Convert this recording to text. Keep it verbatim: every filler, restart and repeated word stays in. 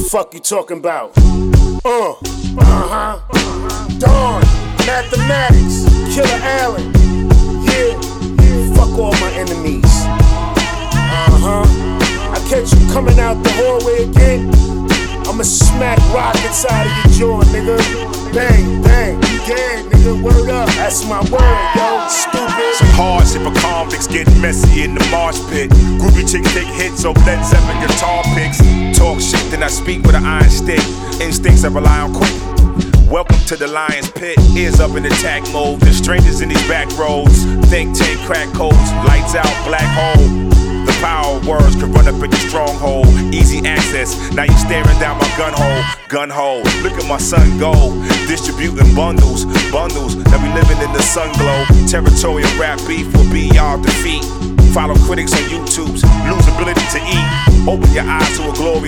Fuck you talking about? Uh, uh-huh. Dawn, Mathematics, Killer Allen. Yeah, fuck all my enemies. Uh-huh. I catch you coming out the hallway again, I'ma smack rockets out of your jaw, nigga. Bang, bang, you dead, nigga. Word up, that's my word, yo. Stupid. Some hardship for convicts getting messy in the marsh pit. Groovy chicks take hits over Led Zeppelin guitar picks. Talk shit, then I speak with an iron stick. Instincts I rely on quick. Welcome to the lion's pit. Ears up in attack mode. The strangers in these back roads. Think tank crack codes. Lights out, black hole. The power of words could run up in your stronghold. Easy access, now you staring down my gun hole. Gun hole, look at my son go. Distributing bundles, bundles. Now we living in the sun glow. Territorial rap beef will be our defeat. Follow critics on YouTube's lose ability to eat. Open your eyes to a glorious